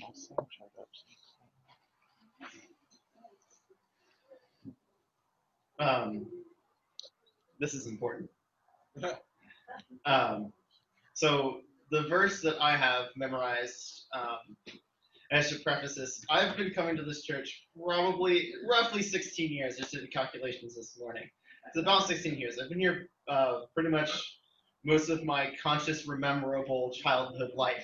This is important. So the verse that I have memorized, I should preface this. I've been coming to this church probably roughly 16 years. I just did the calculations this morning. It's about 16 years. I've been here pretty much most of my conscious, rememberable childhood life.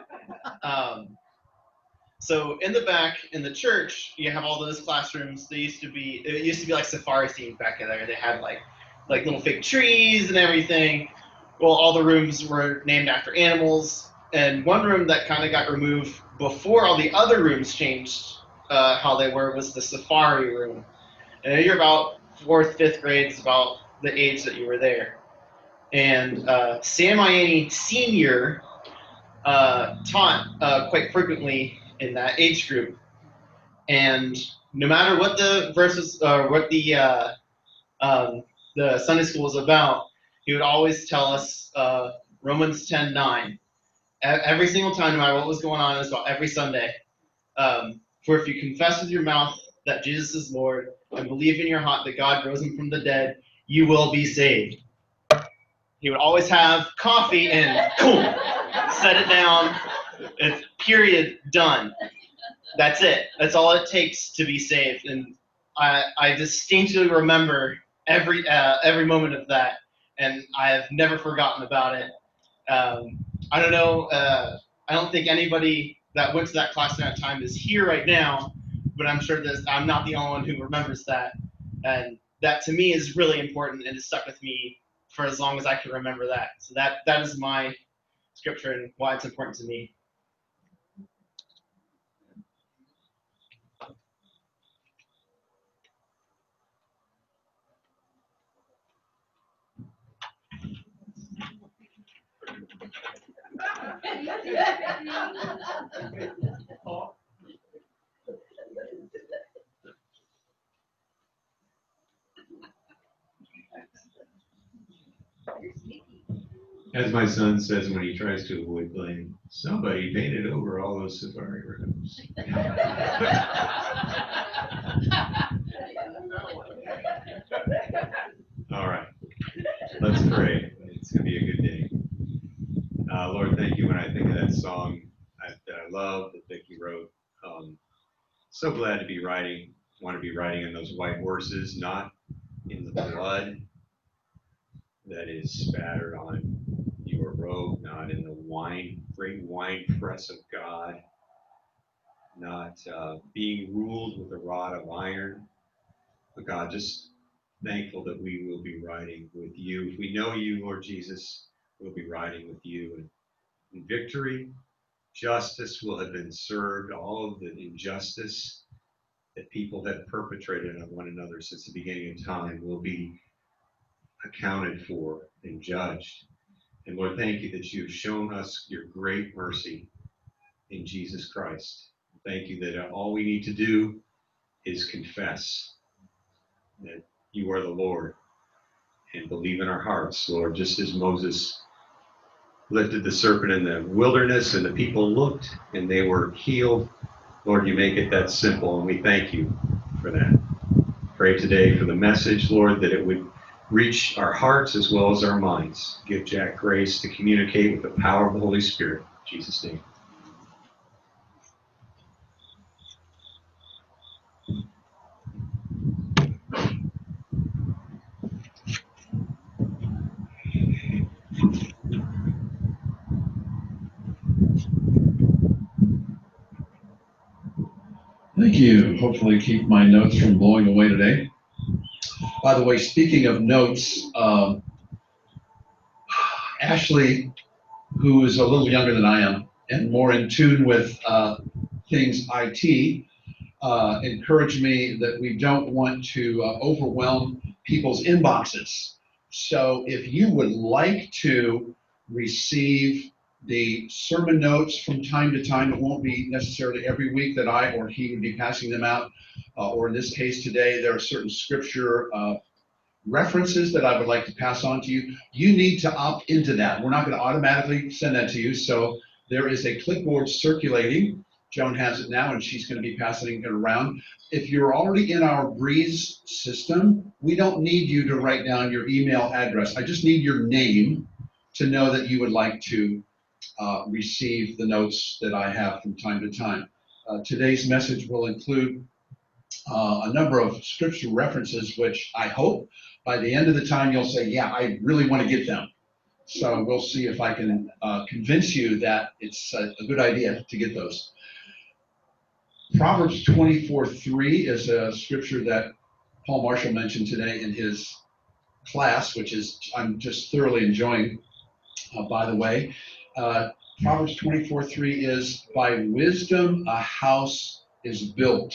So in the back in the church, you have all those classrooms. It used to be like safari scenes back there. They had like little fake trees and everything. Well, all the rooms were named after animals, and one room that kind of got removed before all the other rooms changed how they were was the safari room. And you're about 4th, 5th grade is about the age that you were there. And Sam Ianni Sr. Taught quite frequently in that age group. And no matter what the verses or what the Sunday school was about, he would always tell us Romans 10:9. Every single time, no matter what was going on, it was about every Sunday. For if you confess with your mouth that Jesus is Lord and believe in your heart that God rose him from the dead, you will be saved. He would always have coffee and boom, set it down. It's period, done. That's it. That's all it takes to be saved. And I distinctly remember every moment of that, and I have never forgotten about it. I don't know. I don't think anybody that went to that class at that time is here right now, but I'm sure that I'm not the only one who remembers that. And that to me is really important, and it stuck with me for as long as I can remember that. So that is my scripture and why it's important to me. As my son says when he tries to avoid blame, somebody painted over all those safari rooms. All right, let's pray. It's going to be a good day. Lord, thank you. When I think of that song that I love, that Vicki wrote, so glad to be riding, want to be riding on those white horses, not in the blood that is spattered on your robe, not in the great wine press of God, not being ruled with a rod of iron. But God, just thankful that we will be riding with you. If we know you, Lord Jesus, we'll be riding with you. And in victory, justice will have been served. All of the injustice that people have perpetrated on one another since the beginning of time will be accounted for and judged. And Lord, thank you that you've shown us your great mercy in Jesus Christ. Thank you that all we need to do is confess that you are the Lord and believe in our hearts, Lord, just as Moses lifted the serpent in the wilderness and the people looked and they were healed. Lord, you make it that simple, and we thank you for that. Pray today for the message, Lord, that it would reach our hearts as well as our minds. Give Jack grace to communicate with the power of the Holy Spirit. In Jesus' name. Thank you. Hopefully keep my notes from blowing away today. By the way, speaking of notes, Ashley, who is a little younger than I am and more in tune with things IT, encouraged me that we don't want to overwhelm people's inboxes. So if you would like to receive the sermon notes from time to time, it won't be necessarily every week that I or he would be passing them out, or in this case today, there are certain scripture references that I would like to pass on to you. You need to opt into that. We're not going to automatically send that to you, so there is a clipboard circulating Joan has it now, and she's going to be passing it around. If you're already in our Breeze system, we don't need you to write down your email address. I just need your name to know that you would like to receive the notes that I have from time to time. Today's message will include a number of scripture references, which I hope by the end of the time you'll say, yeah, I really want to get them. So we'll see if I can convince you that it's a good idea to get those. Proverbs 24:3 is a scripture that Paul Marshall mentioned today in his class, which is I'm just thoroughly enjoying, by the way. Proverbs 24:3 is, by wisdom a house is built.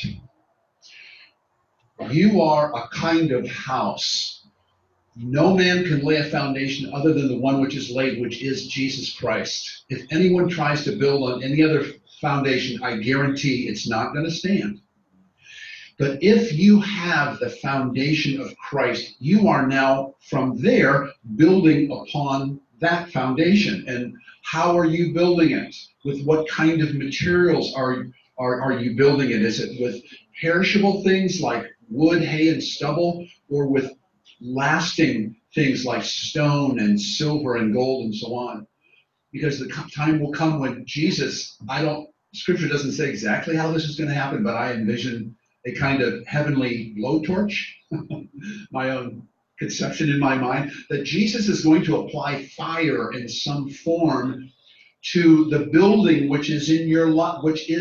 You are a kind of house. No man can lay a foundation other than the one which is laid, which is Jesus Christ. If anyone tries to build on any other foundation, I guarantee it's not going to stand. But if you have the foundation of Christ, you are now from there building upon that foundation. And how are you building it? With what kind of materials are you building it? Is it with perishable things like wood, hay, and stubble, or with lasting things like stone and silver and gold and so on? Because the time will come when Jesus, Scripture doesn't say exactly how this is going to happen, but I envision a kind of heavenly blowtorch, my own conception in my mind, that Jesus is going to apply fire in some form to the building which is in your life,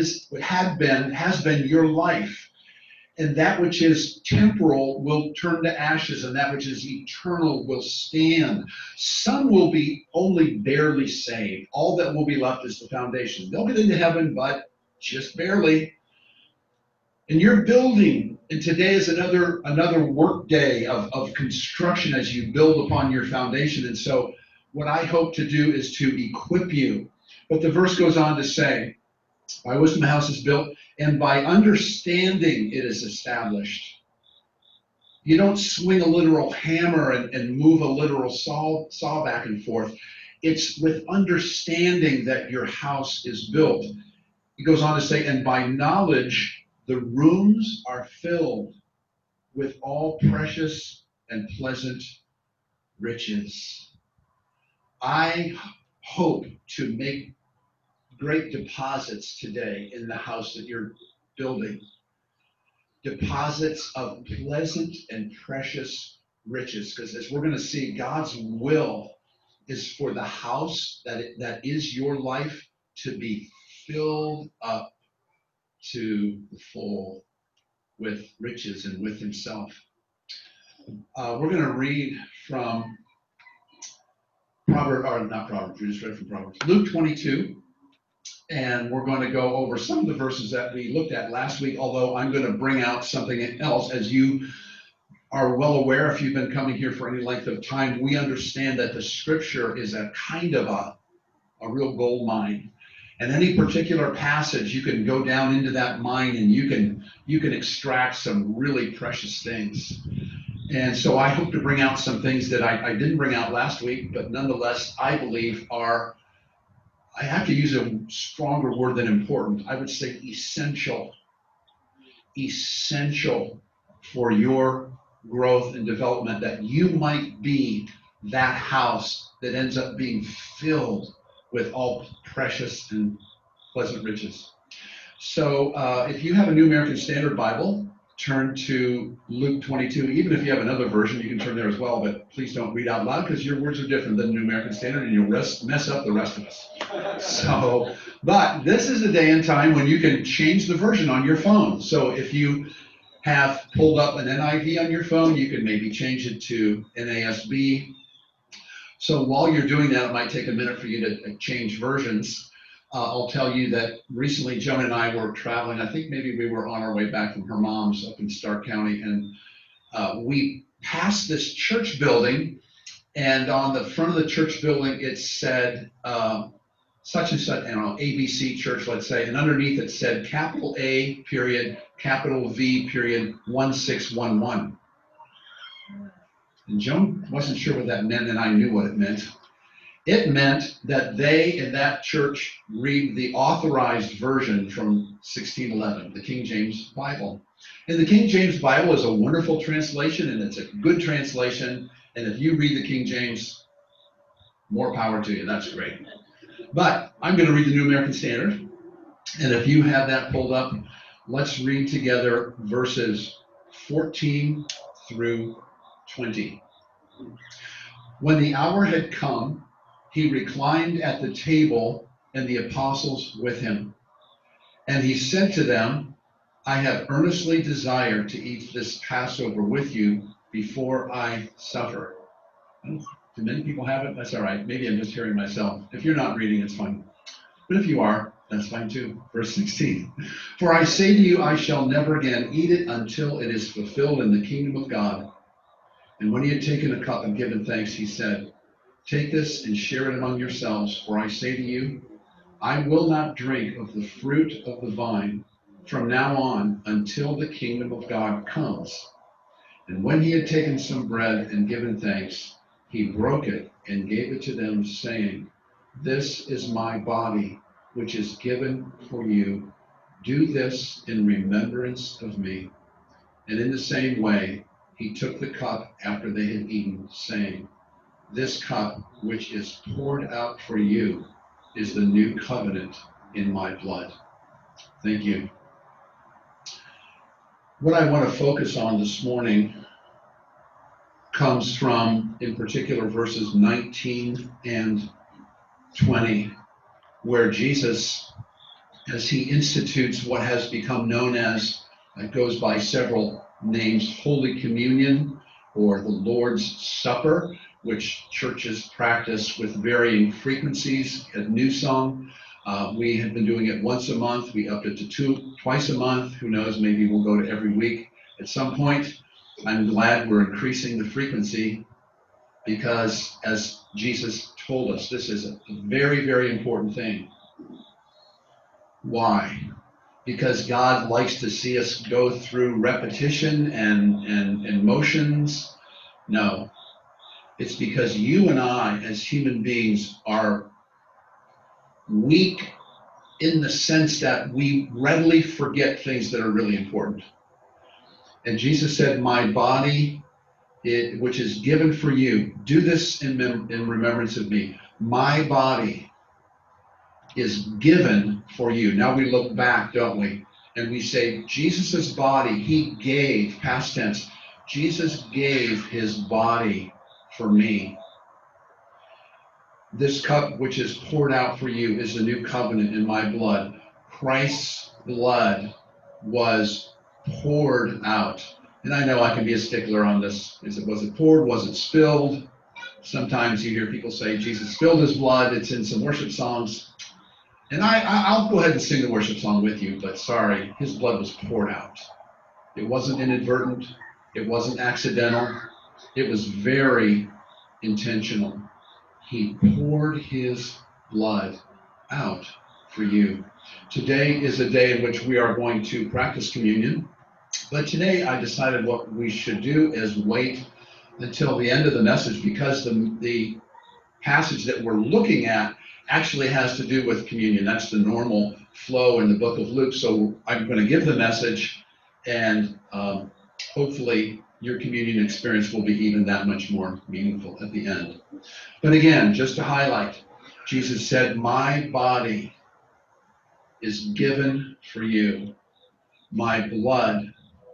has been your life. And that which is temporal will turn to ashes, and that which is eternal will stand. Some will be only barely saved. All that will be left is the foundation. They'll get into heaven, but just barely. And you're building, and today is another work day of construction as you build upon your foundation. And so what I hope to do is to equip you. But the verse goes on to say, by wisdom a house is built, and by understanding it is established. You don't swing a literal hammer and move a literal saw back and forth. It's with understanding that your house is built. He goes on to say, and by knowledge the rooms are filled with all precious and pleasant riches. I hope to make great deposits today in the house that you're building. Deposits of pleasant and precious riches. Because as we're going to see, God's will is for the house that is your life to be filled up to the full with riches and with himself. We're going to read from Luke 22. And we're going to go over some of the verses that we looked at last week, although I'm going to bring out something else. As you are well aware, if you've been coming here for any length of time, we understand that the scripture is a kind of a real gold mine. And any particular passage, you can go down into that mine and you can extract some really precious things. And so I hope to bring out some things that I didn't bring out last week, but nonetheless, I believe are, I have to use a stronger word than important. I would say essential for your growth and development, that you might be that house that ends up being filled with all precious and pleasant riches. So if you have a New American Standard Bible, turn to Luke 22. Even if you have another version, you can turn there as well, but please don't read out loud because your words are different than the New American Standard and you'll mess up the rest of us. So, but this is a day and time when you can change the version on your phone. So if you have pulled up an NIV on your phone, you can maybe change it to NASB. So while you're doing that, it might take a minute for you to change versions. I'll tell you that recently Joan and I were traveling. I think maybe we were on our way back from her mom's up in Stark County, and we passed this church building, and on the front of the church building it said such and such, I don't know, ABC Church, let's say, and underneath it said capital A period, capital V period 1611. And Joan wasn't sure what that meant, and I knew what it meant. It meant that they in that church read the authorized version from 1611, the King James Bible. And the King James Bible is a wonderful translation, and it's a good translation. And if you read the King James, more power to you. That's great. But I'm going to read the New American Standard. And if you have that pulled up, let's read together verses 14 through 20. When the hour had come, he reclined at the table and the apostles with him. And he said to them, I have earnestly desired to eat this Passover with you before I suffer. Do many people have it? That's all right. Maybe I'm just hearing myself. If you're not reading, it's fine. But if you are, that's fine too. Verse 16. For I say to you, I shall never again eat it until it is fulfilled in the kingdom of God. And when he had taken a cup and given thanks, he said, take this and share it among yourselves, for I say to you, I will not drink of the fruit of the vine from now on until the kingdom of God comes. And when he had taken some bread and given thanks, he broke it and gave it to them, saying, this is my body, which is given for you. Do this in remembrance of me. And in the same way, he took the cup after they had eaten, saying, this cup, which is poured out for you, is the new covenant in my blood. Thank you. What I want to focus on this morning comes from, in particular, verses 19 and 20, where Jesus, as he institutes what has become known as, it goes by several names, Holy Communion or the Lord's Supper, which churches practice with varying frequencies at New Song. We have been doing it once a month. We upped it to twice a month. Who knows, maybe we'll go to every week at some point. I'm glad we're increasing the frequency because, as Jesus told us, this is a very, very important thing. Why? Because God likes to see us go through repetition and motions? No. It's because you and I, as human beings, are weak in the sense that we readily forget things that are really important. And Jesus said, my body, which is given for you, do this in remembrance of me. My body is given for you. Now we look back, don't we? And we say, Jesus's body, he gave, past tense, Jesus gave his body for me. This cup which is poured out for you is the new covenant in my blood. Christ's blood was poured out. And I know I can be a stickler on this. Was it poured? Was it spilled? Sometimes you hear people say Jesus spilled his blood. It's in some worship songs. And I'll go ahead and sing the worship song with you, but sorry, his blood was poured out. It wasn't inadvertent. It wasn't accidental. It was very intentional. He poured his blood out for you. Today is a day in which we are going to practice communion. But today I decided what we should do is wait until the end of the message, because the passage that we're looking at actually has to do with communion. That's the normal flow in the book of Luke. So I'm going to give the message, and hopefully your communion experience will be even that much more meaningful at the end. But again, just to highlight, Jesus said, my body is given for you. My blood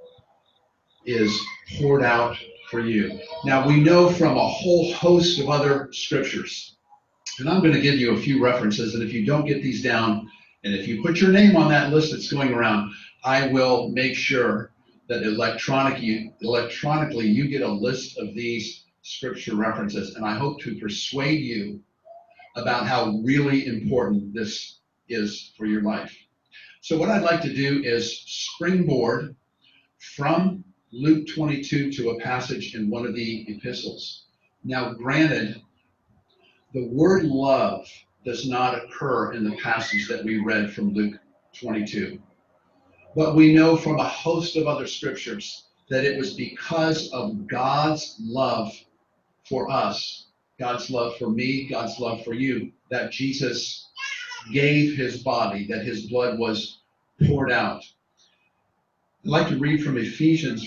is poured out for you. Now, we know from a whole host of other scriptures, and I'm going to give you a few references, and if you don't get these down, and if you put your name on that list that's going around, I will make sure that electronically you get a list of these scripture references, and I hope to persuade you about how really important this is for your life. So what I'd like to do is springboard from Luke 22 to a passage in one of the epistles. Now, granted, the word love does not occur in the passage that we read from Luke 22. But we know from a host of other scriptures that it was because of God's love for us, God's love for me, God's love for you, that Jesus gave his body, that his blood was poured out. I'd like to read from Ephesians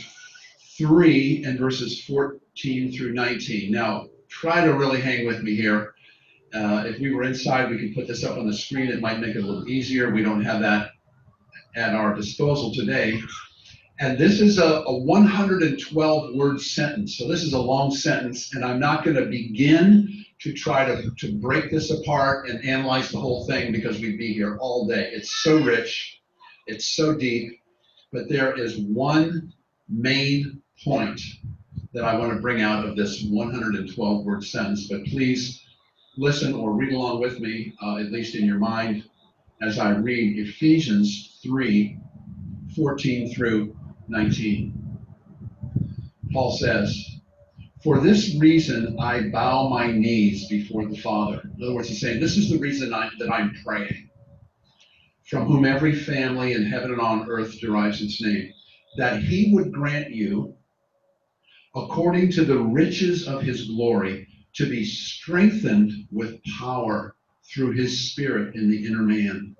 3 and verses 14 through 19. Now, try to really hang with me here. If we were inside, we could put this up on the screen. It might make it a little easier. We don't have that at our disposal today. And this is a 112-word sentence. So this is a long sentence, and I'm not going to begin to try to break this apart and analyze the whole thing because we'd be here all day. It's so rich. It's so deep. But there is one main point that I want to bring out of this 112-word sentence. But please listen or read along with me, at least in your mind, as I read Ephesians 3, 14 through 19. Paul says, "For this reason I bow my knees before the Father." In other words, he's saying, this is the reason that I'm praying, from whom every family in heaven and on earth derives its name, that he would grant you, according to the riches of his glory, to be strengthened with power through his Spirit in the inner man,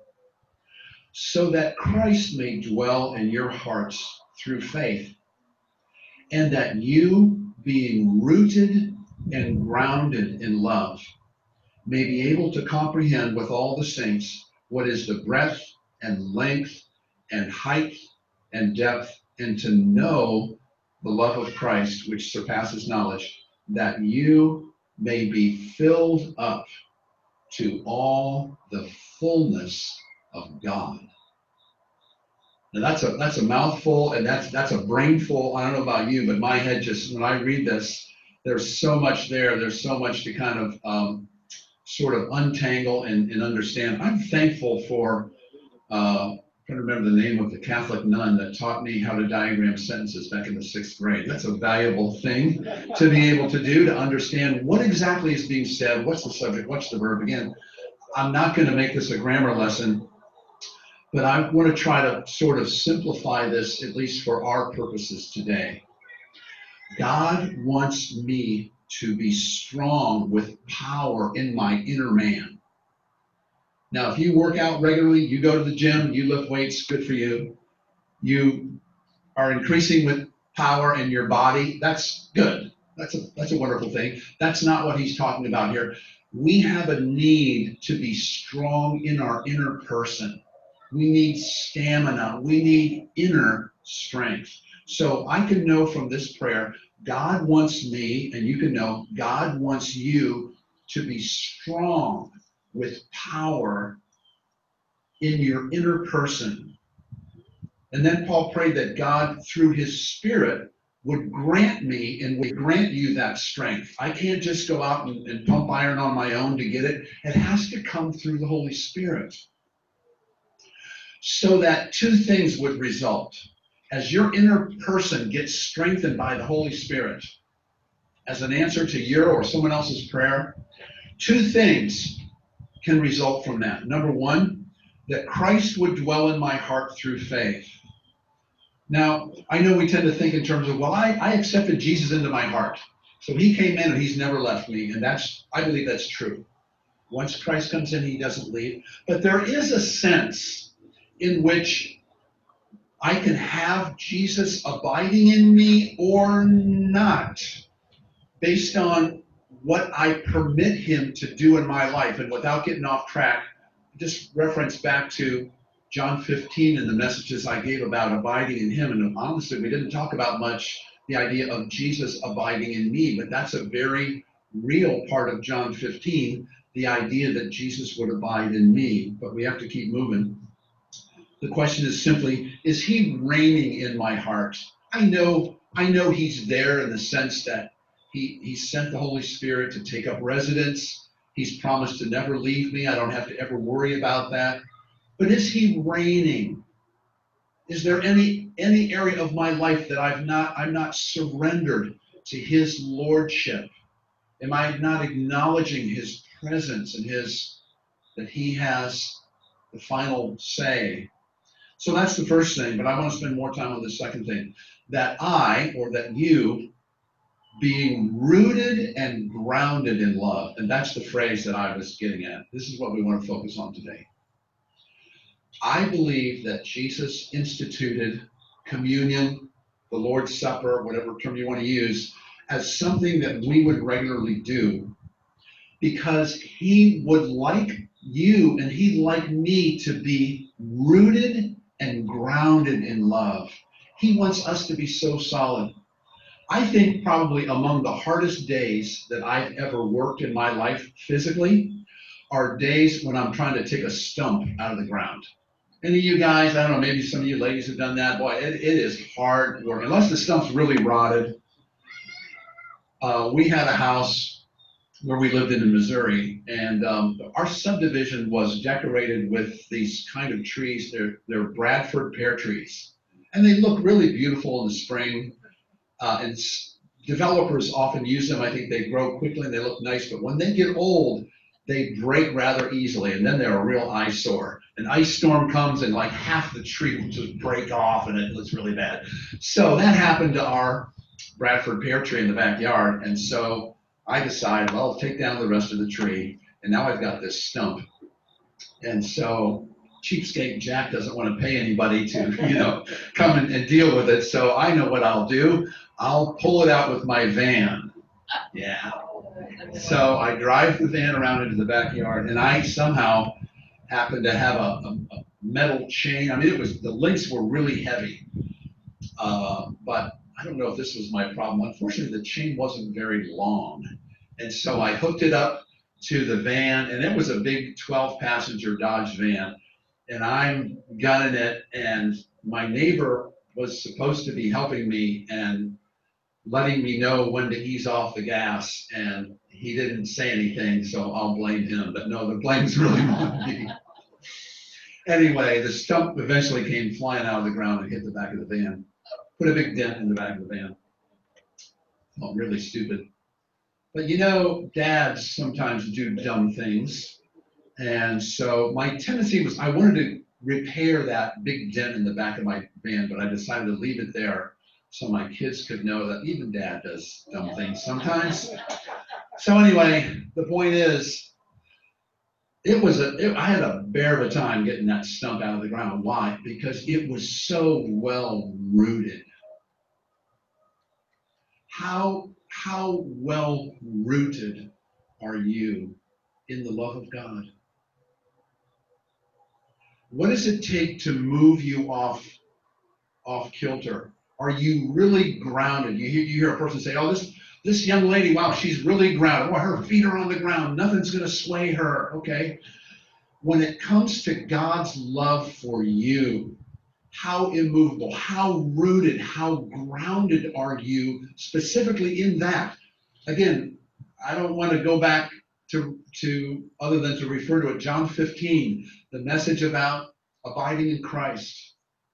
so that Christ may dwell in your hearts through faith, and that you, being rooted and grounded in love, may be able to comprehend with all the saints what is the breadth and length and height and depth, and to know the love of Christ, which surpasses knowledge, that you may be filled up to all the fullness of God. Now that's a mouthful, and that's a brainful. I don't know about you, but my head just, when I read this, there's so much there. There's so much to kind of sort of untangle and understand. I'm thankful for, I'm trying to remember the name of the Catholic nun that taught me how to diagram sentences back in the 6th grade. That's a valuable thing to be able to do, to understand what exactly is being said, what's the subject, what's the verb. Again, I'm not going to make this a grammar lesson, but I want to try to sort of simplify this, at least for our purposes today. God wants me to be strong with power in my inner man. Now, if you work out regularly, you go to the gym, you lift weights, good for you. You are increasing with power in your body, that's good. That's a wonderful thing. That's not what he's talking about here. We have a need to be strong in our inner person. We need stamina. We need inner strength. So I can know from this prayer, God wants me, and you can know, God wants you to be strong with power in your inner person. And then Paul prayed that God, through his Spirit, would grant me and would grant you that strength. I can't just go out and pump iron on my own to get it. It has to come through the Holy Spirit. So that two things would result. As your inner person gets strengthened by the Holy Spirit, as an answer to your or someone else's prayer, two things can result from that. Number one, that Christ would dwell in my heart through faith. Now, I know we tend to think in terms of, well, I accepted Jesus into my heart. So he came in and he's never left me. And I believe that's true. Once Christ comes in, he doesn't leave. But there is a sense in which I can have Jesus abiding in me or not, based on what I permit him to do in my life. And without getting off track, just reference back to John 15 and the messages I gave about abiding in him. And honestly, we didn't talk about much the idea of Jesus abiding in me, but that's a very real part of John 15, the idea that Jesus would abide in me. But we have to keep moving. The question is simply, is he reigning in my heart? I know he's there in the sense that he sent the Holy Spirit to take up residence. He's promised to never leave me. I don't have to ever worry about that. But is he reigning? Is there any area of my life that I'm not surrendered to his lordship? Am I not acknowledging his presence and that he has the final say? So that's the first thing, but I want to spend more time on the second thing. That I, or that you, being rooted and grounded in love. And that's the phrase that I was getting at. This is what we want to focus on today. I believe that Jesus instituted communion, the Lord's Supper, whatever term you want to use, as something that we would regularly do because he would like you and he'd like me to be rooted and grounded in love. He wants us to be so solid. I think probably among the hardest days that I've ever worked in my life physically are days when I'm trying to take a stump out of the ground. Any of you guys, I don't know, maybe some of you ladies have done that. Boy, it is hard work, unless the stump's really rotted. We had a house where we lived in Missouri, and our subdivision was decorated with these kind of trees. They're Bradford pear trees, and they look really beautiful in the spring. And developers often use them. I think they grow quickly and they look nice, but when they get old, they break rather easily, and then they're a real eyesore. An ice storm comes and like half the tree will just break off and it looks really bad. So that happened to our Bradford pear tree in the backyard, and so I decided, well, I'll take down the rest of the tree, and now I've got this stump. And so cheapskate Jack doesn't want to pay anybody to, come and deal with it. So I know what I'll do. I'll pull it out with my van. Yeah. So I drive the van around into the backyard, and I somehow happen to have a metal chain. I mean, the links were really heavy, but I don't know if this was my problem. Unfortunately, the chain wasn't very long, and so I hooked it up to the van, and it was a big 12-passenger Dodge van, and I'm gunning it, and my neighbor was supposed to be helping me and letting me know when to ease off the gas, and he didn't say anything, so I'll blame him. But no, the blame's really on me. Anyway, the stump eventually came flying out of the ground and hit the back of the van. Put a big dent in the back of the van. Felt really stupid. But dads sometimes do dumb things. And so my tendency was I wanted to repair that big dent in the back of my van, but I decided to leave it there so my kids could know that even dad does dumb things sometimes. So anyway, the point is, I had a bear of a time getting that stump out of the ground. Why? Because it was so well rooted. How well rooted are you in the love of God? What does it take to move you off kilter? Are you really grounded? You hear a person say, "Oh, this young lady, wow, she's really grounded. Oh, her feet are on the ground. Nothing's going to sway her." Okay. When it comes to God's love for you, how immovable, how rooted, how grounded are you specifically in that? Again, I don't want to go back to other than to refer to it. John 15, the message about abiding in Christ.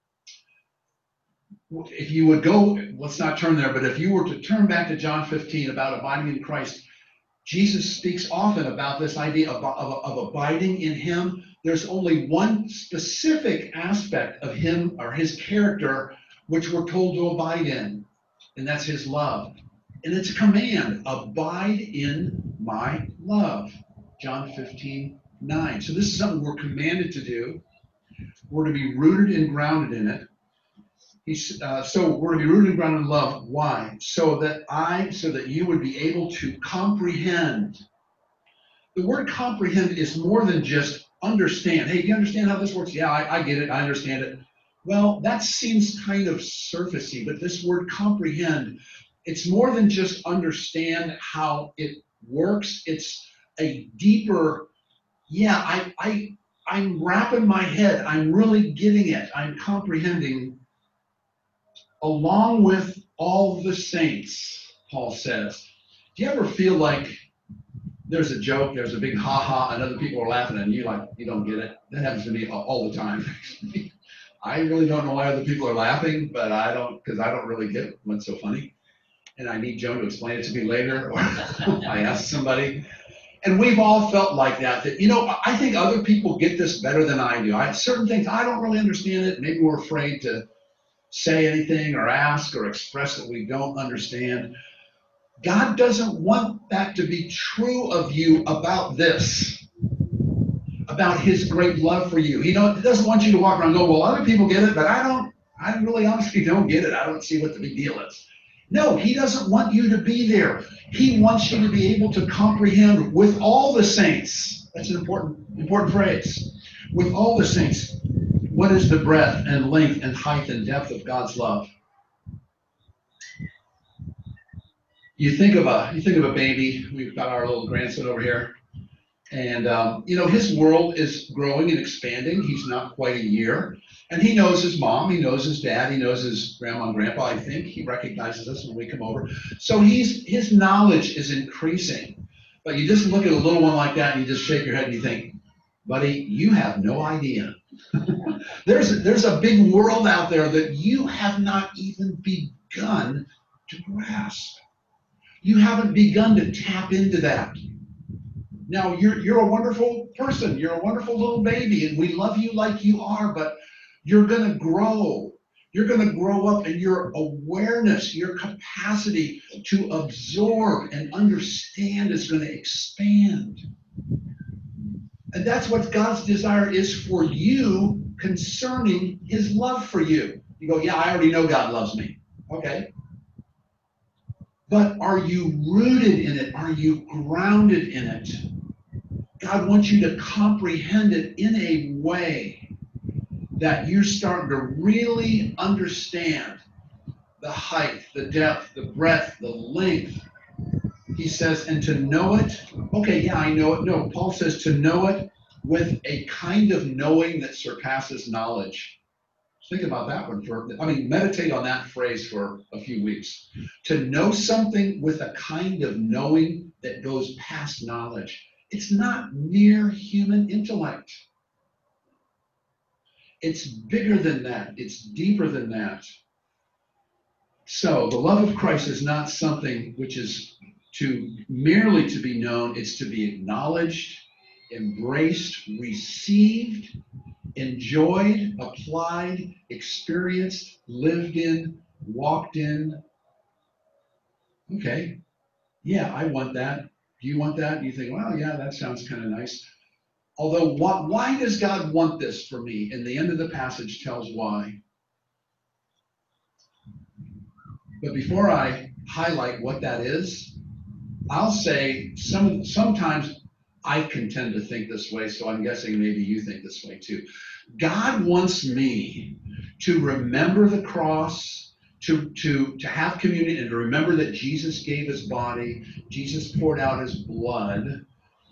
If you would go, let's not turn there, but if you were to turn back to John 15 about abiding in Christ, Jesus speaks often about this idea of abiding in him. There's only one specific aspect of him or his character which we're told to abide in, and that's his love. And it's a command, abide in my love. John 15:9. So this is something we're commanded to do. We're to be rooted and grounded in it. So we're to be rooted and grounded in love. Why? So that you would be able to comprehend. The word comprehend is more than just understand. Hey, do you understand how this works? Yeah, I get it. I understand it. Well, that seems kind of surfacey, but this word comprehend, it's more than just understand how it works. It's a deeper, I'm wrapping my head. I'm really getting it. I'm comprehending along with all the saints, Paul says. Do you ever feel like there's a joke, there's a big ha-ha, and other people are laughing, and you don't get it? That happens to me all the time. I really don't know why other people are laughing, but because I don't really get what's so funny. And I need Joan to explain it to me later, or I ask somebody. And we've all felt like that I think other people get this better than I do. Certain things, I don't really understand it. Maybe we're afraid to say anything or ask or express that we don't understand. God doesn't want that to be true of you about this, about his great love for you. He doesn't want you to walk around and go, well, other people get it, but I really honestly don't get it. I don't see what the big deal is. No, he doesn't want you to be there. He wants you to be able to comprehend with all the saints. That's an important phrase. With all the saints, what is the breadth and length and height and depth of God's love? You think of a baby. We've got our little grandson over here. And, his world is growing and expanding. He's not quite a year. And he knows his mom. He knows his dad. He knows his grandma and grandpa, I think. He recognizes us when we come over. So his knowledge is increasing. But you just look at a little one like that and you just shake your head and you think, buddy, you have no idea. There's a big world out there that you have not even begun to grasp. You haven't begun to tap into that. Now, you're a wonderful person. You're a wonderful little baby, and we love you like you are, but you're going to grow. You're going to grow up, and your awareness, your capacity to absorb and understand is going to expand. And that's what God's desire is for you concerning his love for you. You go, yeah, I already know God loves me. Okay. But are you rooted in it? Are you grounded in it? God wants you to comprehend it in a way that you're starting to really understand the height, the depth, the breadth, the length. He says, and to know it. Okay, yeah, I know it. No, Paul says to know it with a kind of knowing that surpasses knowledge. Think about that one meditate on that phrase for a few weeks. To know something with a kind of knowing that goes past knowledge. It's not mere human intellect. It's bigger than that. It's deeper than that. So the love of Christ is not something which is merely to be known. It's to be acknowledged, embraced, received, enjoyed, applied, experienced, lived in, walked in. Okay, yeah, I want that. Do you want that? And you think, well, yeah, that sounds kind of nice. Although, why does God want this for me? And the end of the passage tells why. But before I highlight what that is, I'll say sometimes I can tend to think this way, so I'm guessing maybe you think this way too. God wants me to remember the cross, to have communion, and to remember that Jesus gave his body, Jesus poured out his blood,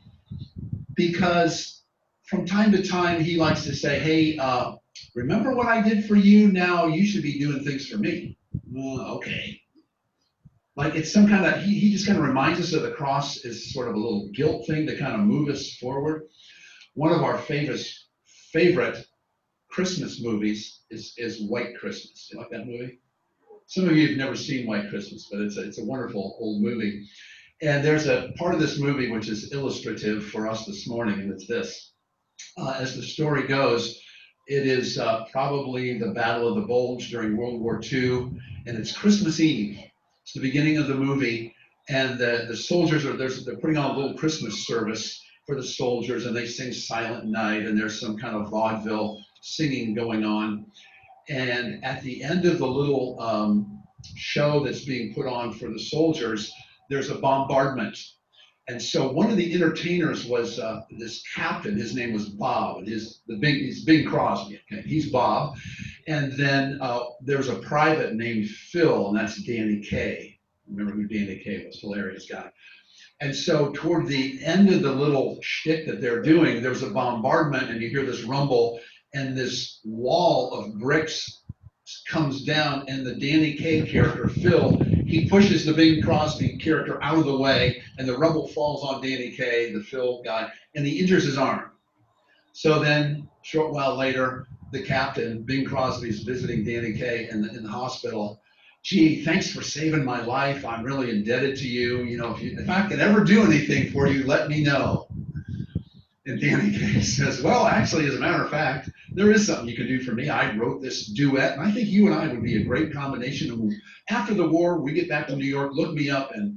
because from time to time he likes to say, hey, remember what I did for you? Now you should be doing things for me. Okay. Like it's some kind of, he just kind of reminds us that the cross is sort of a little guilt thing to kind of move us forward. One of our favorite Christmas movies is White Christmas. You like that movie? Some of you have never seen White Christmas, but it's a wonderful old movie. And there's a part of this movie which is illustrative for us this morning, and it's this. As the story goes, it is probably the Battle of the Bulge during World War II, and it's Christmas Eve. It's the beginning of the movie, and the soldiers they're putting on a little Christmas service for the soldiers, and they sing Silent Night, and there's some kind of vaudeville singing going on. And at the end of the little show that's being put on for the soldiers, there's a bombardment. And so one of the entertainers was this captain. His name was Bob, and he's Bing Crosby. Okay? He's Bob. And then there's a private named Phil, and that's Danny Kaye. Remember who Danny Kaye was? Hilarious guy. And so toward the end of the little shtick that they're doing, there's a bombardment, and you hear this rumble, and this wall of bricks comes down, and the Danny Kaye character, Phil, he pushes the Bing Crosby character out of the way, and the rubble falls on Danny Kaye, the Phil guy, and he injures his arm. So then, a short while later, the captain, Bing Crosby's visiting Danny Kaye in the hospital. Gee, thanks for saving my life. I'm really indebted to you. You know, if I can ever do anything for you, let me know. And Danny Kaye says, well, actually, as a matter of fact, there is something you can do for me. I wrote this duet, and I think you and I would be a great combination. And after the war, we get back to New York, look me up, and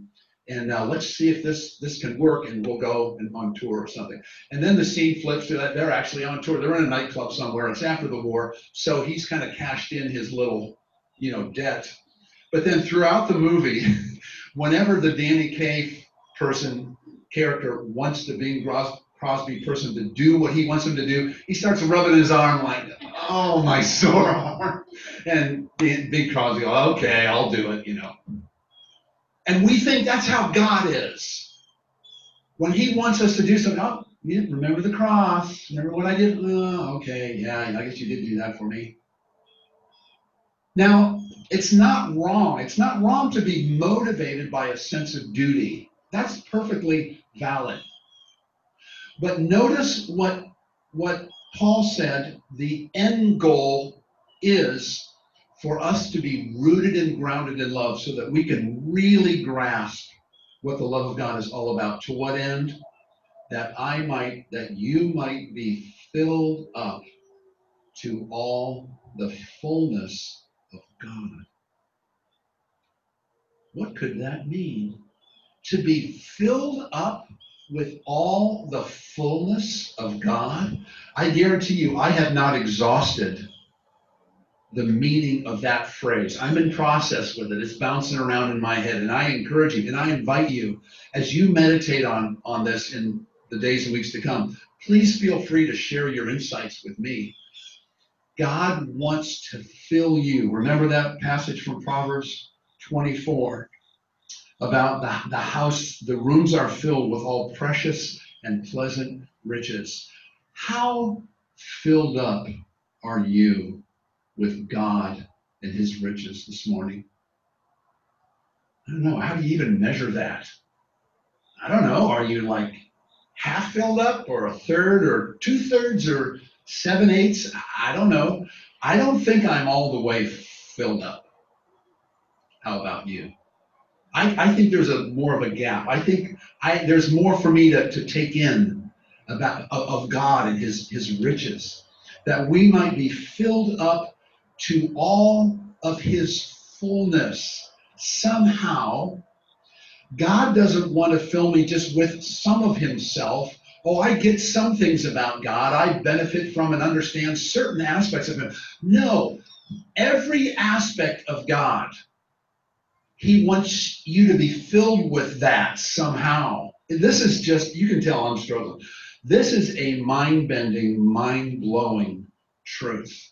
And let's see if this can work, and we'll go on tour or something. And then the scene flips to that they're actually on tour. They're in a nightclub somewhere. It's after the war, so he's kind of cashed in his little, debt. But then throughout the movie, whenever the Danny Kaye character wants the Bing Crosby person to do what he wants him to do, he starts rubbing his arm like, oh, my sore arm. And Bing Crosby, okay, I'll do it, And we think that's how God is. When he wants us to do something, oh, yeah, remember the cross. Remember what I did? Oh, okay, yeah, I guess you did do that for me. Now, it's not wrong. It's not wrong to be motivated by a sense of duty. That's perfectly valid. But notice what Paul said the end goal is for us to be rooted and grounded in love so that we can really grasp what the love of God is all about. To what end? That you might be filled up to all the fullness of God. What could that mean? To be filled up with all the fullness of God? I guarantee you, I have not exhausted the meaning of that phrase. I'm in process with it. It's bouncing around in my head. And I encourage you and I invite you, as you meditate on this in the days and weeks to come, please feel free to share your insights with me. God wants to fill you. Remember that passage from Proverbs 24 about the house, the rooms are filled with all precious and pleasant riches. How filled up are you with God and his riches this morning? I don't know. How do you even measure that? I don't know. Are you like half filled up or a third or 2/3 or 7/8? I don't know. I don't think I'm all the way filled up. How about you? I think there's more of a gap. I think there's more for me to take in of God and his riches, that we might be filled up to all of his fullness. Somehow, God doesn't want to fill me just with some of himself. Oh, I get some things about God. I benefit from and understand certain aspects of him. No, every aspect of God, he wants you to be filled with that somehow. This is just, you can tell I'm struggling. This is a mind-bending, mind-blowing truth.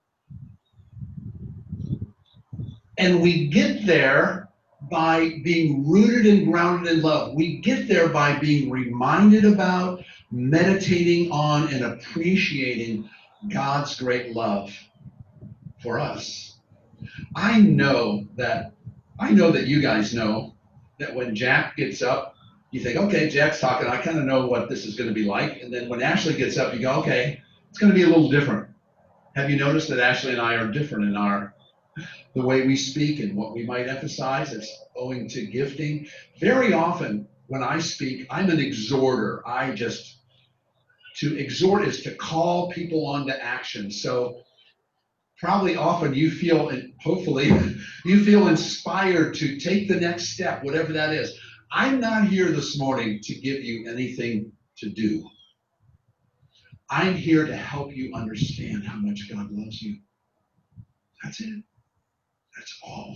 And we get there by being rooted and grounded in love. We get there by being reminded about, meditating on, and appreciating God's great love for us. I know that you guys know that when Jack gets up, you think, okay, Jack's talking. I kind of know what this is going to be like. And then when Ashley gets up, you go, okay, it's going to be a little different. Have you noticed that Ashley and I are different in the way we speak and what we might emphasize? It's owing to gifting. Very often when I speak, I'm an exhorter. To exhort is to call people onto action. So probably often you feel, and hopefully you feel inspired to take the next step, whatever that is. I'm not here this morning to give you anything to do. I'm here to help you understand how much God loves you. That's it. That's all.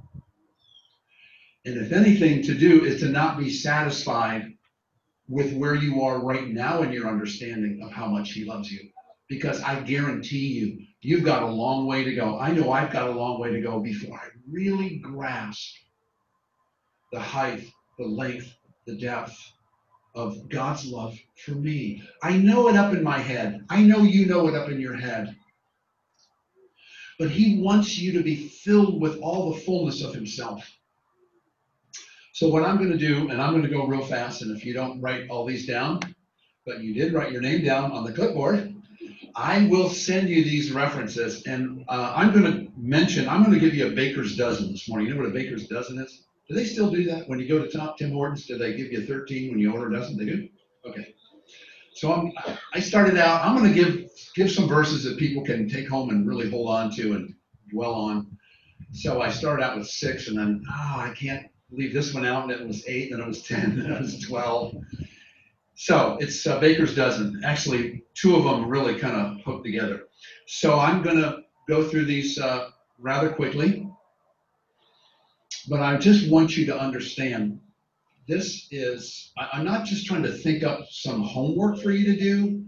And if anything to do is to not be satisfied with where you are right now in your understanding of how much he loves you. Because I guarantee you, you've got a long way to go. I know I've got a long way to go before I really grasp the height, the length, the depth of God's love for me. I know it up in my head. I know you know it up in your head. But he wants you to be filled with all the fullness of himself. So what I'm going to do, and I'm going to go real fast, and if you don't write all these down, but you did write your name down on the clipboard, I will send you these references. And I'm going to give you a baker's dozen this morning. You know what a baker's dozen is? Do they still do that? When you go to Tim Hortons, do they give you 13 when you order a dozen? They do? Okay. So I started out, I'm going to give some verses that people can take home and really hold on to and dwell on. So I started out with 6, and then, I can't leave this one out, and it was 8, and it was 10, and it was 12. So it's Baker's dozen. Actually, 2 of them really kind of hooked together. So I'm going to go through these rather quickly, but I just want you to understand this is, I'm not just trying to think up some homework for you to do.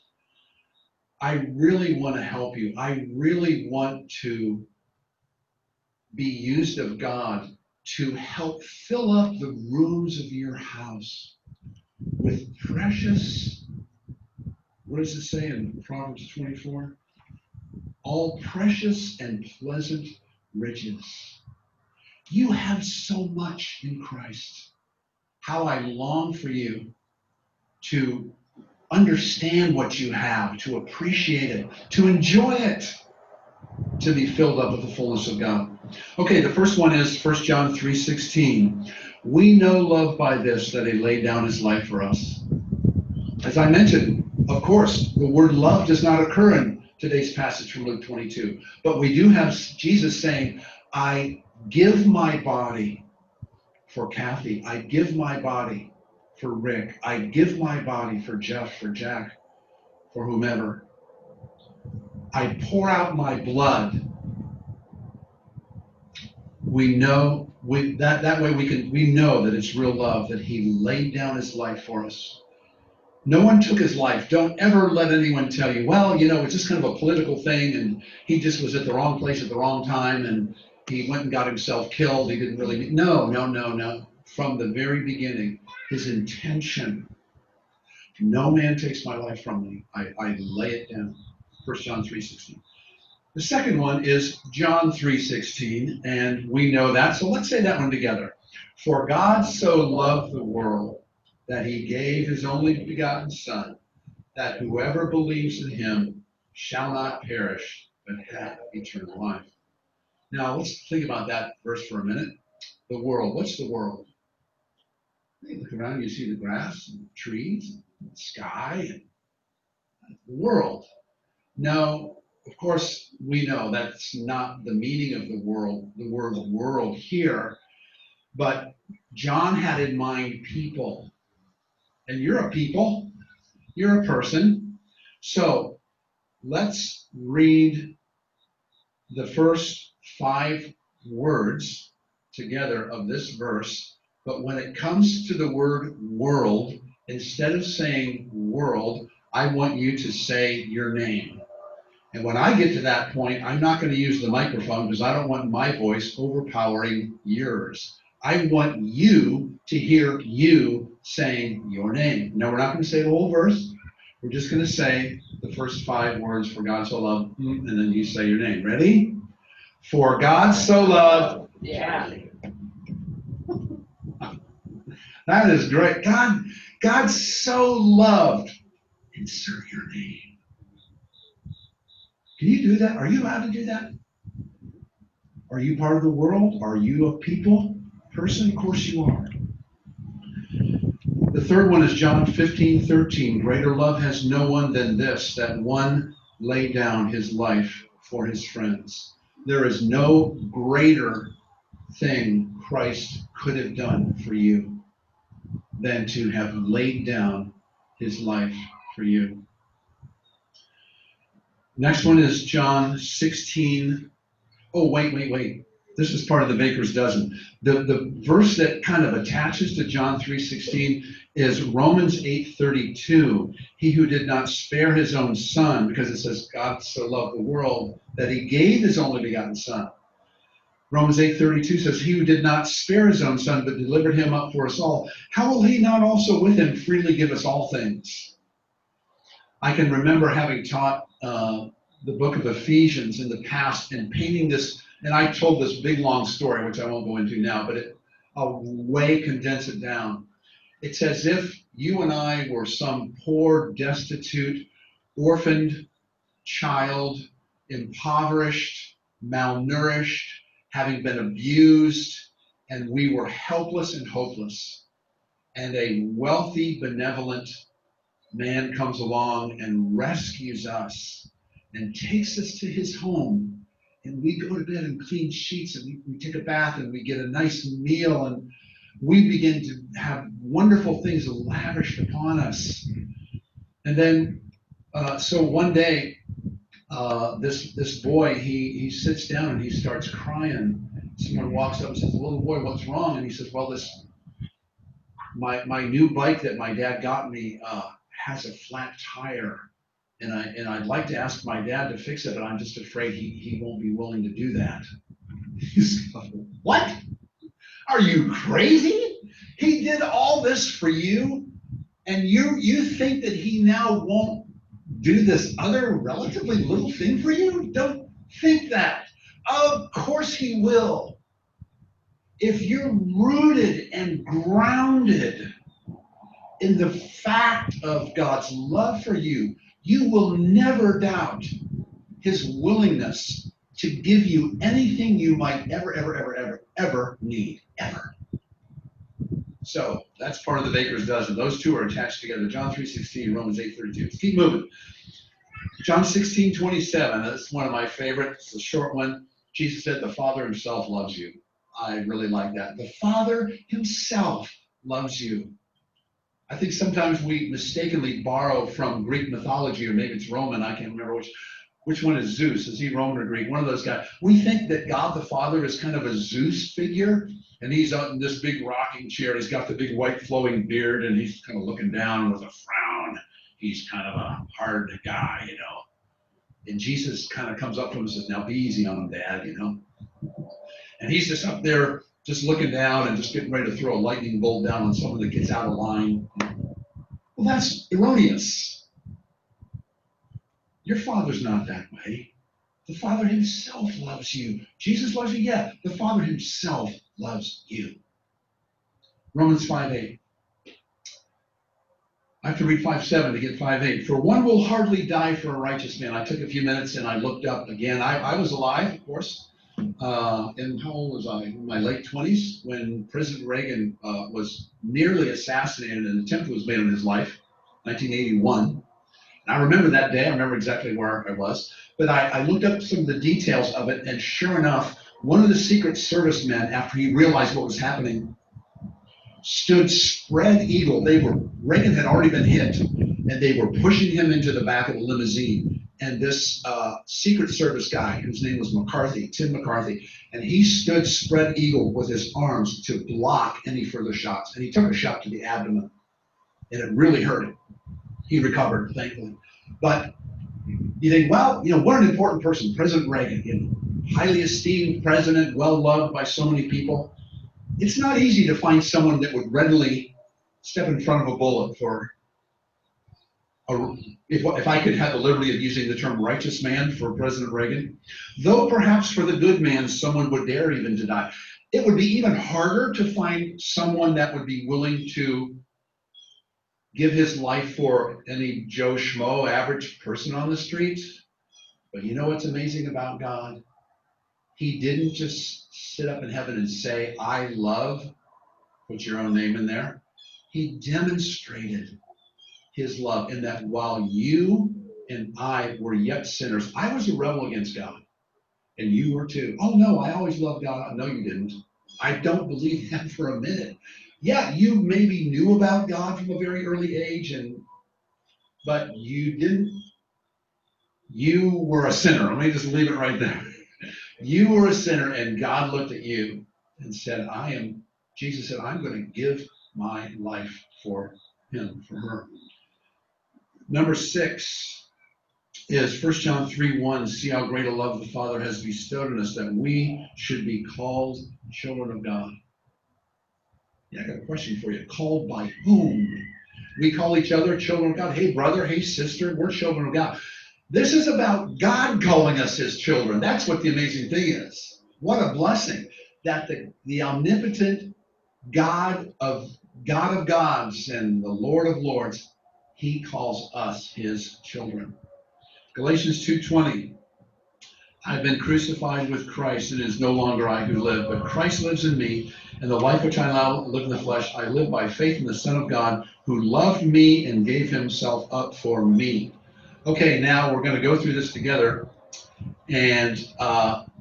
I really want to help you. I really want to be used of God to help fill up the rooms of your house with precious, what does it say in Proverbs 24? All precious and pleasant riches. You have so much in Christ. How I long for you to understand what you have, to appreciate it, to enjoy it, to be filled up with the fullness of God. Okay, the first one is 1 John 3:16. We know love by this, that he laid down his life for us. As I mentioned, of course, the word love does not occur in today's passage from Luke 22, but we do have Jesus saying, I give my body for Kathy. I give my body for Rick. I give my body for Jeff, for Jack, for whomever. I pour out my blood. We know that way we know that it's real love, that he laid down his life for us. No one took his life. Don't ever let anyone tell you, well, it's just kind of a political thing, and he just was at the wrong place at the wrong time, and he went and got himself killed. He didn't really. No. From the very beginning, his intention, no man takes my life from me. I lay it down. 1 John 3:16. The second one is John 3:16, and we know that. So let's say that one together. For God so loved the world that he gave his only begotten Son, that whoever believes in him shall not perish, but have eternal life. Now, let's think about that verse for a minute. The world. What's the world? You look around, you see the grass and trees and the sky and the world. No, of course, we know that's not the meaning of the word world here, but John had in mind people. And you're a people, you're a person. So let's read the first 5 words together of this verse. But when it comes to the word world, instead of saying world, I want you to say your name. And when I get to that point, I'm not going to use the microphone because I don't want my voice overpowering yours. I want you to hear you saying your name. No, we're not going to say the whole verse. We're just going to say the first 5 words, for God so loved, and then you say your name. Ready? For God so loved. Yeah. That is great. God so loved. Insert your name. Can you do that? Are you allowed to do that? Are you part of the world? Are you a people person? Of course you are. The third one is John 15:13. Greater love has no one than this, that one laid down his life for his friends. There is no greater thing Christ could have done for you than to have laid down his life for you. Next one is John 16. Oh, wait. This is part of the baker's dozen. The verse that kind of attaches to John 3:16 is Romans 8:32. He who did not spare his own son, because it says God so loved the world that he gave his only begotten son. Romans 8:32 says, he who did not spare his own son, but delivered him up for us all, how will he not also with him freely give us all things? I can remember having taught the book of Ephesians in the past and painting this, and I told this big long story, which I won't go into now, but I'll way condense it down. It's as if you and I were some poor, destitute, orphaned child, impoverished, malnourished, having been abused, and we were helpless and hopeless. And a wealthy, benevolent man comes along and rescues us and takes us to his home and we go to bed and clean sheets, and we take a bath, and we get a nice meal, and we begin to have wonderful things lavished upon us. And then, so one day, this boy, he sits down and he starts crying. Someone walks up and says, "Little boy, what's wrong?" And he says, "Well, my new bike that my dad got me has a flat tire, and I'd like to ask my dad to fix it, but I'm just afraid he won't be willing to do that." He's like, "What? Are you crazy? He did all this for you, and you think that he now won't do this other relatively little thing for you? Don't think that. Of course he will. If you're rooted and grounded in the fact of God's love for you, you will never doubt his willingness to give you anything you might ever need, ever." So that's part of the baker's dozen. Those two are attached together. John 3:16, Romans 8:32. Let's keep moving. John 16:27, that's one of my favorites. It's a short one. Jesus said, "The Father himself loves you." I really like that. The Father himself loves you. I think sometimes we mistakenly borrow from Greek mythology, or maybe it's Roman. I can't remember which one is Zeus. Is he Roman or Greek? One of those guys. We think that God the Father is kind of a Zeus figure, and he's out in this big rocking chair. He's got the big white flowing beard, and he's kind of looking down with a frown. He's kind of a hard guy, you know. And Jesus kind of comes up to him and says, "Now be easy on him, Dad," you know. And he's just up there, just looking down and just getting ready to throw a lightning bolt down on someone that gets out of line. Well, that's erroneous. Your Father's not that way. The Father himself loves you. Jesus loves you, yeah. The Father himself loves you. Romans 5:8. I have to read 5:7 to get 5:8. "For one will hardly die for a righteous man." I took a few minutes and I looked up again. I was alive, of course. And how old was I? In my late 20s, when President Reagan was nearly assassinated. An attempt was made on his life, 1981. And I remember that day. I remember exactly where I was. But I looked up some of the details of it, and sure enough, one of the Secret Service men, after he realized what was happening, stood spread eagle. Reagan had already been hit, and they were pushing him into the back of a limousine. And this Secret Service guy, whose name was McCarthy, Tim McCarthy, and he stood spread eagle with his arms to block any further shots. And he took a shot to the abdomen, and it really hurt him. He recovered, thankfully. But you think, well, what an important person, President Reagan, highly esteemed president, well loved by so many people. It's not easy to find someone that would readily step in front of a bullet for if I could have the liberty of using the term righteous man for President Reagan, though perhaps for the good man, someone would dare even to die. It would be even harder to find someone that would be willing to give his life for any Joe Schmo, average person on the street. But you know what's amazing about God? He didn't just sit up in heaven and say, "I love," put your own name in there. He demonstrated his love in that while you and I were yet sinners, I was a rebel against God, and you were too. "Oh no, I always loved God." No, you didn't. I don't believe that for a minute. Yeah, you maybe knew about God from a very early age, but you didn't. You were a sinner. Let me just leave it right there. You were a sinner, and God looked at you and said, Jesus said, "I'm going to give my life for him, for her." Number 6 is 1 John 3:1. "See how great a love the Father has bestowed on us, that we should be called children of God." Yeah, I got a question for you. Called by whom? We call each other children of God. Hey, brother, hey, sister, we're children of God. This is about God calling us his children. That's what the amazing thing is. What a blessing that the omnipotent God of gods and the Lord of lords, he calls us his children. Galatians 2:20. "I've been crucified with Christ, and it is no longer I who live, but Christ lives in me, and the life which I now live in the flesh, I live by faith in the Son of God, who loved me and gave himself up for me." Okay, now we're going to go through this together, and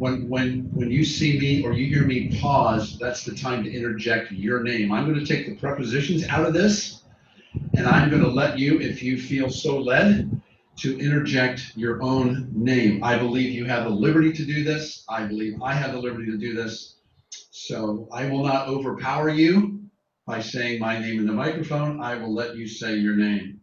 when you see me or you hear me pause, that's the time to interject your name. I'm going to take the prepositions out of this, and I'm going to let you, if you feel so led, to interject your own name. I believe you have the liberty to do this. I believe I have the liberty to do this. So I will not overpower you by saying my name in the microphone. I will let you say your name.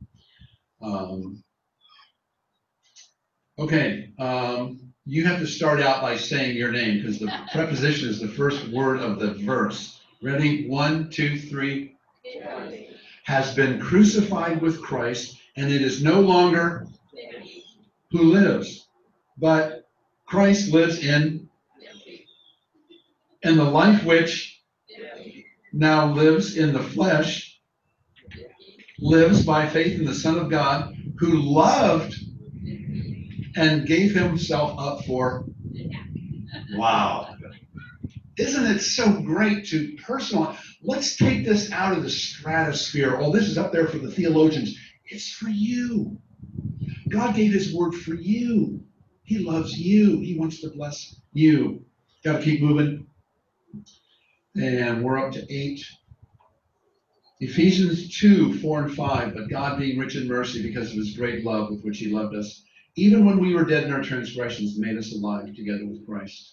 Okay. You have to start out by saying your name because the preposition is the first word of the verse. Ready? 1, 2, 3. Has been crucified with Christ, and it is no longer who lives, but Christ lives in, and the life which now lives in the flesh lives by faith in the Son of God, who loved and gave himself up for. Wow. Isn't it so great to personalize? Let's take this out of the stratosphere. Oh, this is up there for the theologians. It's for you. God gave his word for you. He loves you. He wants to bless you. Got to keep moving. And we're up to 8. Ephesians 2, 4 and 5. But God being rich in mercy because of his great love with which he loved us, even when we were dead in our transgressions, made us alive together with Christ.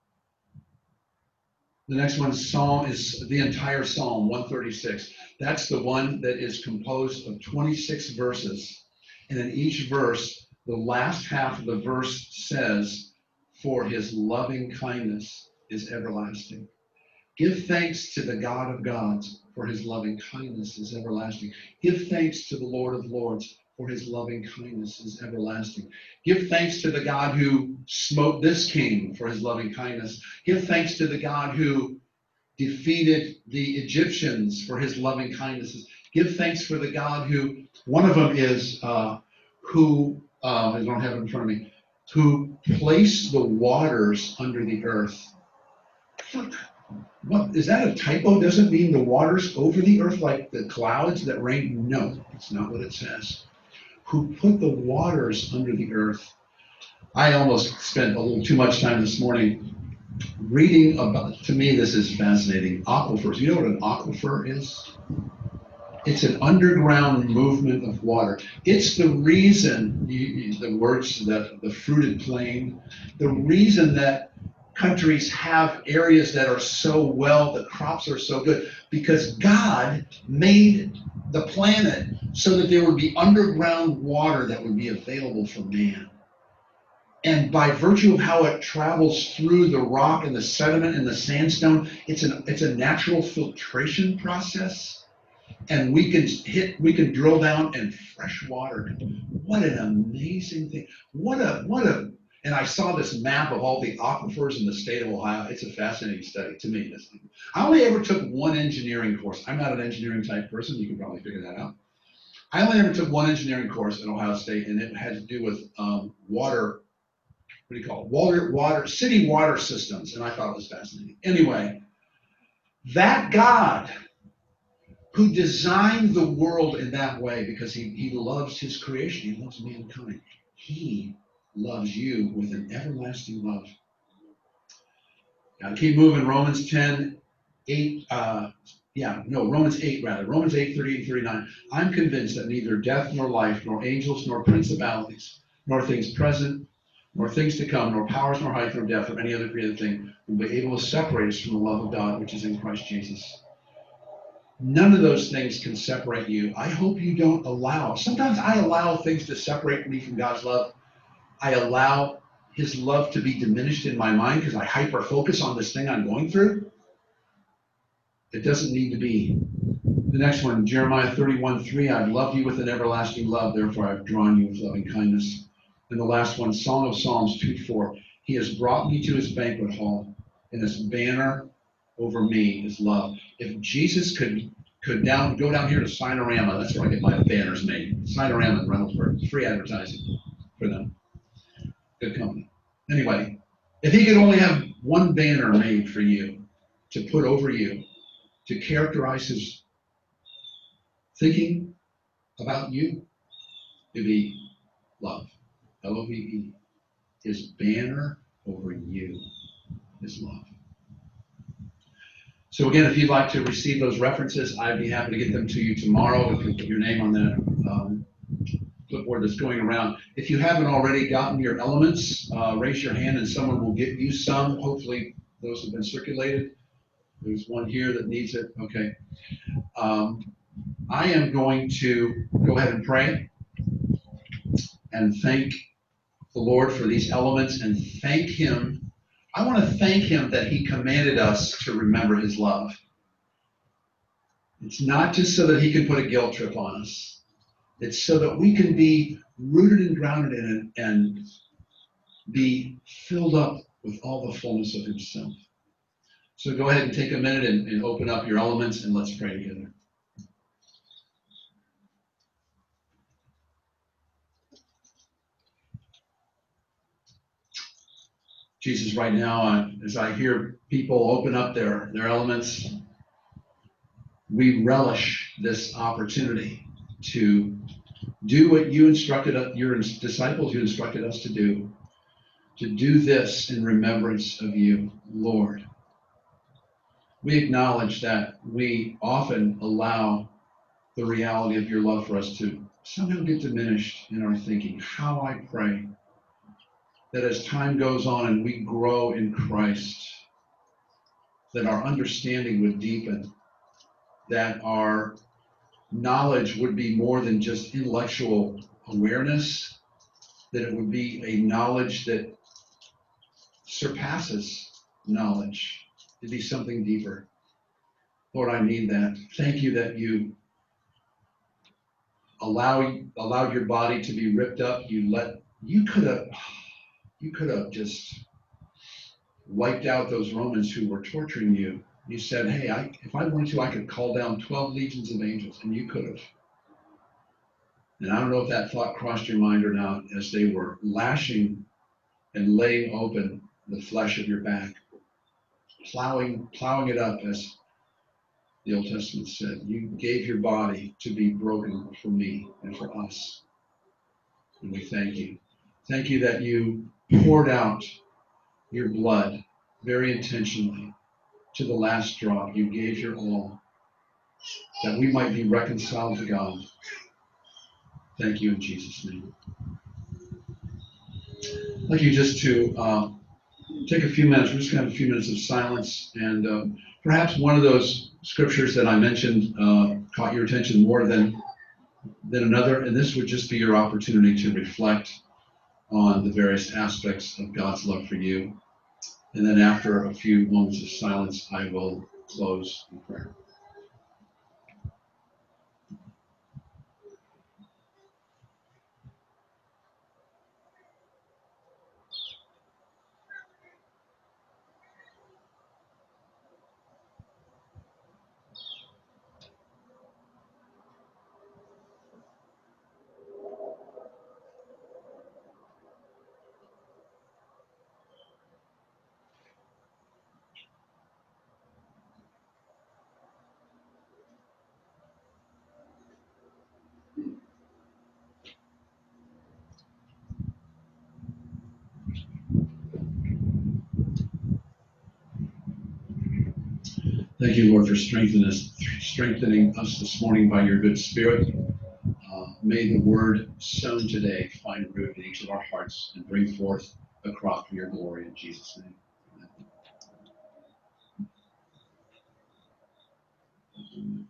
The next one Psalm is the entire Psalm 136. That's the one that is composed of 26 verses. And in each verse, the last half of the verse says, for his loving kindness is everlasting. Give thanks to the God of gods, for his loving kindness is everlasting. Give thanks to the Lord of lords, for his loving kindness is everlasting. Give thanks to the God who smote this king, for his loving kindness. Give thanks to the God who defeated the Egyptians, for his loving kindnesses. Give thanks for the God who, one of them is I don't have it in front of me, who placed the waters under the earth. What, is that a typo? Doesn't mean the waters over the earth like the clouds that rain? No, it's not what it says. Who put the waters under the earth. I almost spent a little too much time this morning reading about, to me this is fascinating, aquifers. You know what an aquifer is? It's an underground movement of water. It's the reason, the words, the fruited plain, the reason that countries have areas that are so well, the crops are so good, because God made the planet so that there would be underground water that would be available for man. And by virtue of how it travels through the rock and the sediment and the sandstone, it's a natural filtration process. And we can drill down and fresh water. What an amazing thing. And I saw this map of all the aquifers in the state of Ohio. It's a fascinating study to me. I only ever took one engineering course. I'm not an engineering type person. You can probably figure that out. I only ever took one engineering course at Ohio State, and it had to do with water. What do you call it? City water systems. And I thought it was fascinating. Anyway, that God who designed the world in that way because he loves his creation, he loves mankind. He loves you with an everlasting love. Now keep moving. Romans 10, 8, Romans 8 rather. Romans 8, 30 and 39. I'm convinced that neither death nor life, nor angels, nor principalities, nor things present, nor things to come, nor powers, nor height, nor depth, or any other created thing will be able to separate us from the love of God, which is in Christ Jesus. None of those things can separate you. I hope you don't allow. Sometimes I allow things to separate me from God's love. I allow his love to be diminished in my mind because I hyper focus on this thing I'm going through. It doesn't need to be. The next one, Jeremiah 31:3. I've loved you with an everlasting love, therefore I've drawn you with loving kindness. And the last one, Song of Psalms 2:4. He has brought me to his banquet hall, and his banner over me is love. If Jesus could go down here to Sinorama, that's where I get my banners made. Sinorama in Reynoldsburg, free advertising for them. Good company. Anyway, if he could only have one banner made for you to put over you to characterize his thinking about you, it'd be love. Love. His banner over you, his love. So again, if you'd like to receive those references, I'd be happy to get them to you tomorrow. If you put your name on that clipboard that's going around. If you haven't already gotten your elements, raise your hand and someone will get you some. Hopefully those have been circulated. There's one here that needs it. Okay. I am going to go ahead and pray and thank the Lord for these elements and thank him. I want to thank him that he commanded us to remember his love. It's not just so that he can put a guilt trip on us. It's so that we can be rooted and grounded in it and be filled up with all the fullness of himself. So go ahead and take a minute and open up your elements and let's pray together. Jesus, right now, as I hear people open up their elements, we relish this opportunity to do what you instructed your disciples, you instructed us to do this in remembrance of you, Lord. We acknowledge that we often allow the reality of your love for us to somehow get diminished in our thinking. How I pray that as time goes on and we grow in Christ, that our understanding would deepen, that our knowledge would be more than just intellectual awareness, that it would be a knowledge that surpasses knowledge, to be something deeper. Lord, I need that. Thank you that you allowed your body to be ripped up. You could have just wiped out those Romans who were torturing you. You said, hey, if I wanted to, I could call down 12 legions of angels, and you could have. And I don't know if that thought crossed your mind or not as they were lashing and laying open the flesh of your back, plowing it up, as the Old Testament said. You gave your body to be broken for me and for us. And we thank you. Thank you that you poured out your blood very intentionally to the last drop. You gave your all that we might be reconciled to God. Thank you in Jesus' name. I'd like you just to take a few minutes. We're just going to have a few minutes of silence, and perhaps one of those scriptures that I mentioned caught your attention more than another, and this would just be your opportunity to reflect on the various aspects of God's love for you. And then after a few moments of silence, I will close in prayer. Thank you, Lord, for strengthening us this morning by your good Spirit. May the word sown today find root in each of our hearts and bring forth a crop for your glory in Jesus' name. Amen.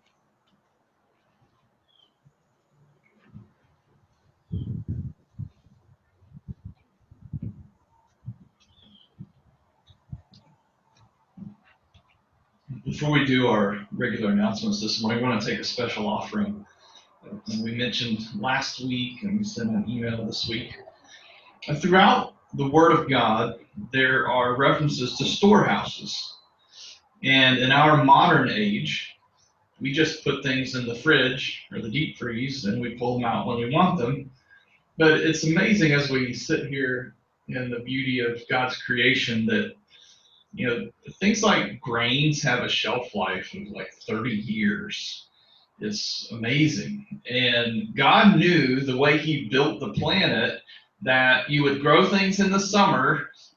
Before we do our regular announcements this morning, I want to take a special offering. We mentioned last week, and we sent an email this week. Throughout the Word of God, there are references to storehouses. And in our modern age, we just put things in the fridge or the deep freeze, and we pull them out when we want them. But it's amazing as we sit here in the beauty of God's creation that things like grains have a shelf life of like 30 years. It's amazing. And God knew the way he built the planet that you would grow things in the summer,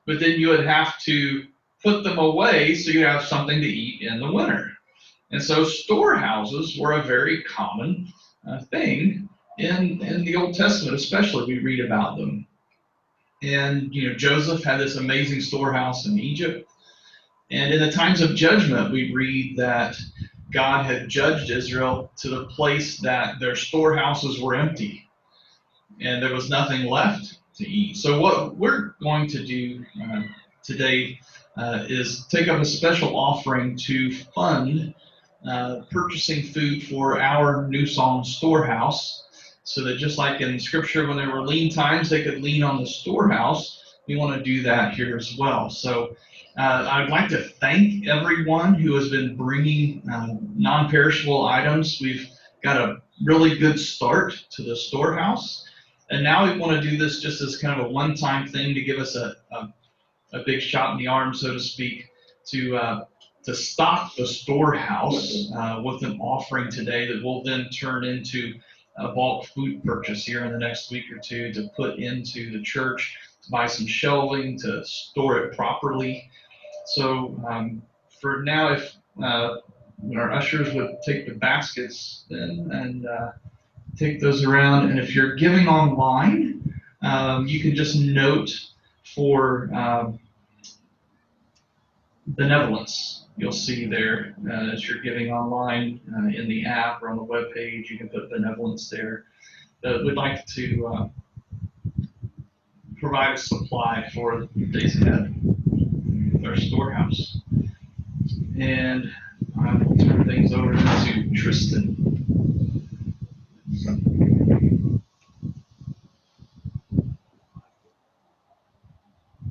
but then you would have to put them away so you have something to eat in the winter. And so storehouses were a very common thing in the Old Testament, especially. We read about them. And Joseph had this amazing storehouse in Egypt. And in the times of judgment, we read that God had judged Israel to the place that their storehouses were empty and there was nothing left to eat. So what we're going to do today is take up a special offering to fund purchasing food for our New Song storehouse, so that just like in Scripture when there were lean times, they could lean on the storehouse. We want to do that here as well. So I'd like to thank everyone who has been bringing non-perishable items. We've got a really good start to the storehouse. And now we want to do this just as kind of a one-time thing to give us a big shot in the arm, so to speak, to stock the storehouse with an offering today that will then turn into a bulk food purchase here in the next week or two to put into the church, to buy some shelving, to store it properly. So for now, if our ushers would take the baskets then and take those around. And if you're giving online, you can just note for benevolence. You'll see there as you're giving online in the app or on the web page, you can put benevolence there. We'd like to provide a supply for the days ahead with our storehouse. And I will turn things over to Tristan.